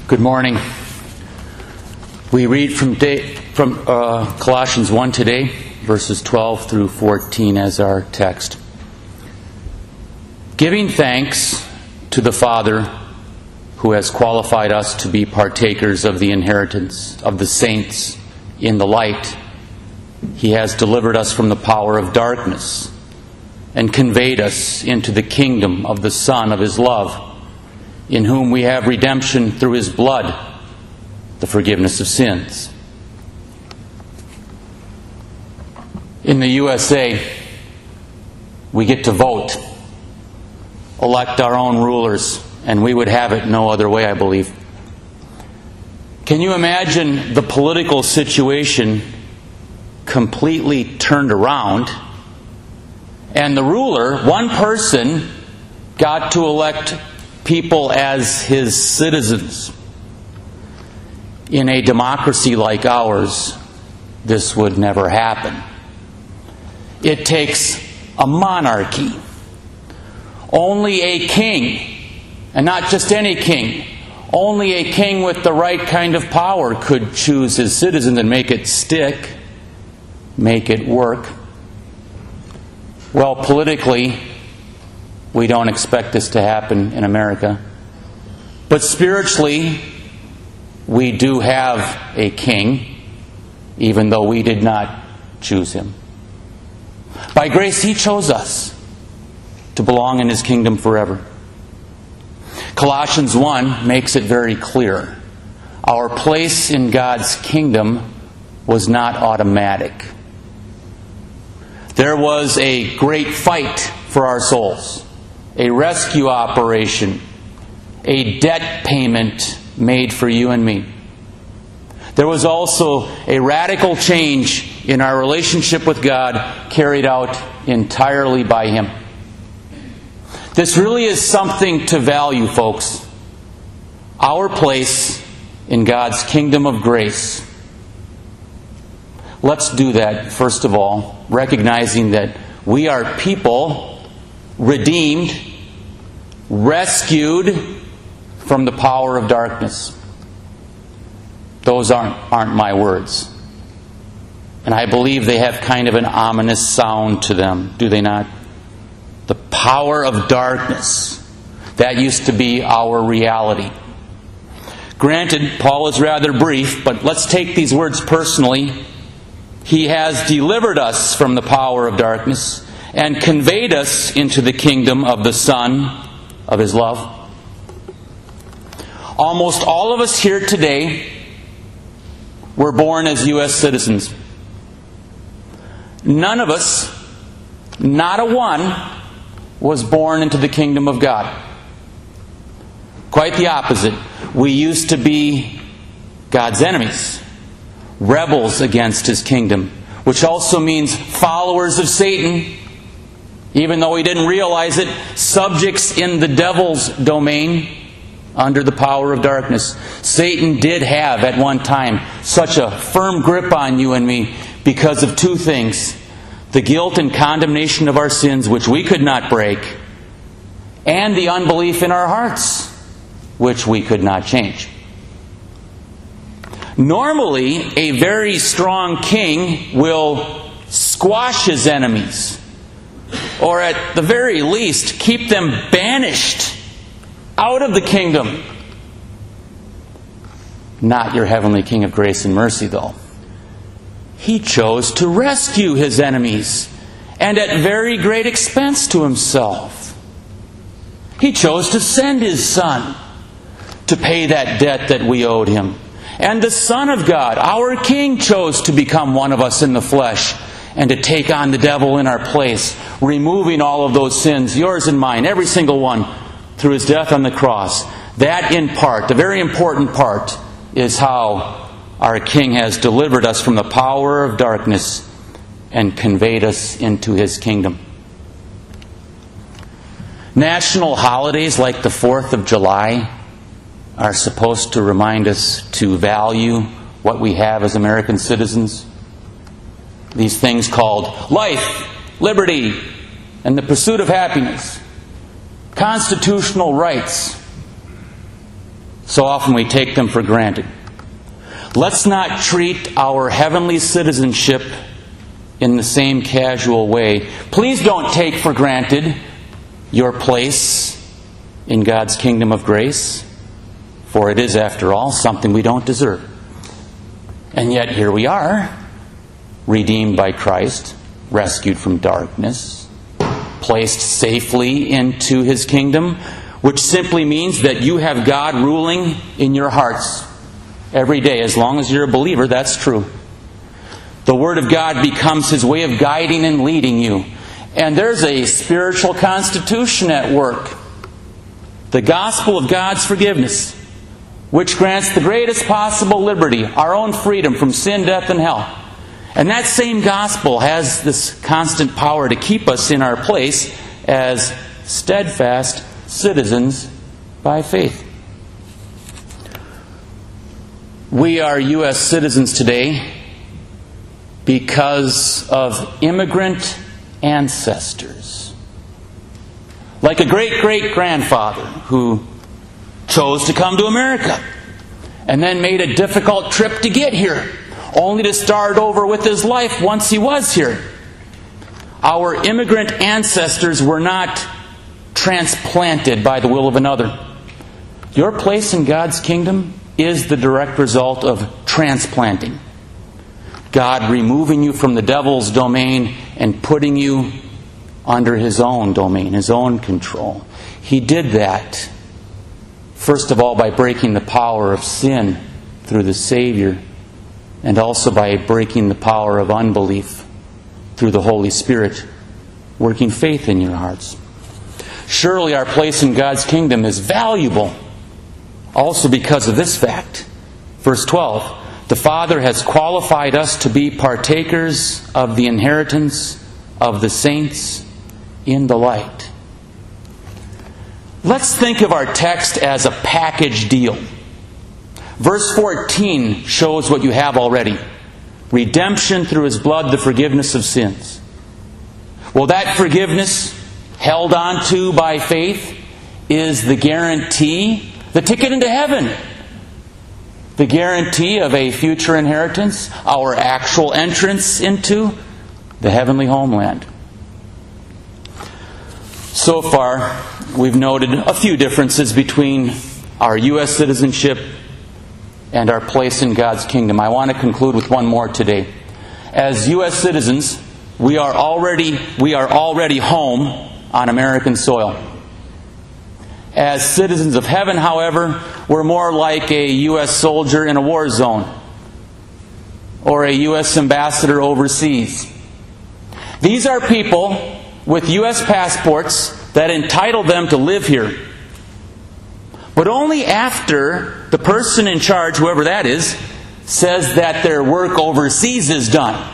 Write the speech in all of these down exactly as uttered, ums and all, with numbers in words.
Good morning. We read from, day, from uh, Colossians one today, verses twelve through fourteen as our text. Giving thanks to the Father who has qualified us to be partakers of the inheritance of the saints in the light, He has delivered us from the power of darkness and conveyed us into the kingdom of the Son of His love, in whom we have redemption through His blood, the forgiveness of sins. In the U S A, we get to vote, elect our own rulers, and we would have it no other way, I believe. Can you imagine the political situation completely turned around, and the ruler, one person, got to elect people as his citizens? In a democracy like ours, this would never happen. It takes a monarchy. Only a king, and not just any king, only a king with the right kind of power could choose his citizens and make it stick, make it work. Well, politically, we don't expect this to happen in America. But spiritually, we do have a king, even though we did not choose him. By grace, He chose us to belong in His kingdom forever. Colossians one makes it very clear. Our place in God's kingdom was not automatic. There was a great fight for our souls, a rescue operation, a debt payment made for you and me. There was also a radical change in our relationship with God carried out entirely by Him. This really is something to value, folks. Our place in God's kingdom of grace. Let's do that, first of all, recognizing that we are people redeemed, rescued from the power of darkness. Those aren't, aren't my words. And I believe they have kind of an ominous sound to them, do they not? The power of darkness. That used to be our reality. Granted, Paul is rather brief, but let's take these words personally. He has delivered us from the power of darkness and conveyed us into the kingdom of the Son of His love. Almost all of us here today were born as U S citizens. None of us, not a one, was born into the kingdom of God. Quite the opposite. We used to be God's enemies, rebels against His kingdom, which also means followers of Satan, even though we didn't realize it, subjects in the devil's domain under the power of darkness. Satan did have at one time such a firm grip on you and me because of two things: the guilt and condemnation of our sins, which we could not break, and the unbelief in our hearts, which we could not change. Normally, a very strong king will squash his enemies, or at the very least, keep them banished out of the kingdom. Not your heavenly King of grace and mercy, though. He chose to rescue His enemies, and at very great expense to Himself. He chose to send His Son to pay that debt that we owed Him. And the Son of God, our King, chose to become one of us in the flesh and to take on the devil in our place, removing all of those sins, yours and mine, every single one, through His death on the cross. That, in part, the very important part, is how our King has delivered us from the power of darkness and conveyed us into His kingdom. National holidays like the fourth of July are supposed to remind us to value what we have as American citizens. These things called life, liberty, and the pursuit of happiness. Constitutional rights. So often we take them for granted. Let's not treat our heavenly citizenship in the same casual way. Please don't take for granted your place in God's kingdom of grace, for it is, after all, something we don't deserve. And yet here we are, redeemed by Christ, rescued from darkness, placed safely into His kingdom, which simply means that you have God ruling in your hearts every day. As long as you're a believer, that's true. The Word of God becomes His way of guiding and leading you. And there's a spiritual constitution at work. The gospel of God's forgiveness, which grants the greatest possible liberty, our own freedom from sin, death, and hell. And that same gospel has this constant power to keep us in our place as steadfast citizens by faith. We are U S citizens today because of immigrant ancestors. Like a great-great-grandfather who chose to come to America and then made a difficult trip to get here, only to start over with his life once he was here. Our immigrant ancestors were not transplanted by the will of another. Your place in God's kingdom is the direct result of transplanting. God removing you from the devil's domain and putting you under His own domain, His own control. He did that, first of all, by breaking the power of sin through the Savior, and also by breaking the power of unbelief through the Holy Spirit, working faith in your hearts. Surely our place in God's kingdom is valuable, also because of this fact. Verse twelve, the Father has qualified us to be partakers of the inheritance of the saints in the light. Let's think of our text as a package deal. Verse fourteen shows what you have already. Redemption through His blood, the forgiveness of sins. Well, that forgiveness, held on to by faith, is the guarantee, the ticket into heaven. The guarantee of a future inheritance, our actual entrance into the heavenly homeland. So far, we've noted a few differences between our U S citizenship and our place in God's kingdom. I want to conclude with one more today. As U S citizens, we are already we are already home on American soil. As citizens of heaven, however, we're more like a U S soldier in a war zone or a U S ambassador overseas. These are people with U S passports that entitle them to live here, but only after the person in charge, whoever that is, says that their work overseas is done.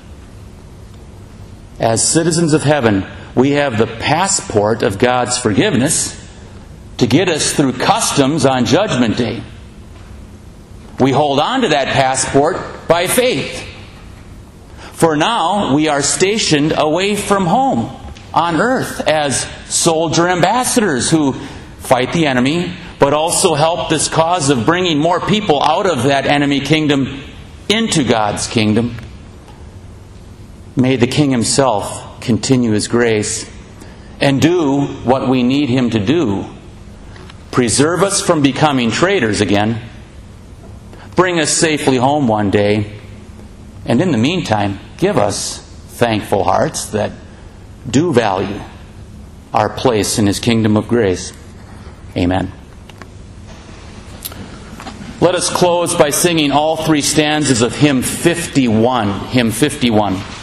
As citizens of heaven, we have the passport of God's forgiveness to get us through customs on Judgment Day. We hold on to that passport by faith. For now, we are stationed away from home on earth as soldier ambassadors who fight the enemy, but also help this cause of bringing more people out of that enemy kingdom into God's kingdom. May the King Himself continue His grace and do what we need Him to do. Preserve us from becoming traitors again. Bring us safely home one day. And in the meantime, give us thankful hearts that do value our place in His kingdom of grace. Amen. Let us close by singing all three stanzas of hymn fifty-one. Hymn fifty-one.